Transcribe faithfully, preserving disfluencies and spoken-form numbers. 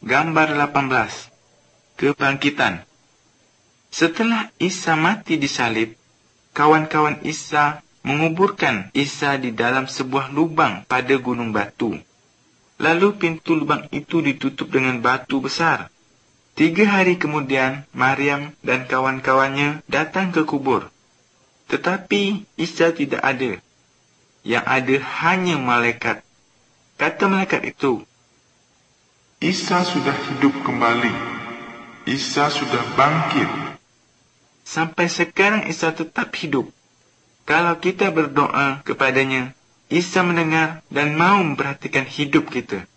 Gambar lapan belas. Kebangkitan. Setelah Isa mati disalib, kawan-kawan Isa menguburkan Isa di dalam sebuah lubang pada gunung batu. Lalu pintu lubang itu ditutup dengan batu besar. Tiga hari kemudian, Maryam dan kawan-kawannya datang ke kubur. Tetapi Isa tidak ada. Yang ada hanya malaikat. Kata malaikat itu, Isa sudah hidup kembali. Isa sudah bangkit. Sampai sekarang Isa tetap hidup. Kalau kita berdoa kepadanya, Isa mendengar dan mau memperhatikan hidup kita.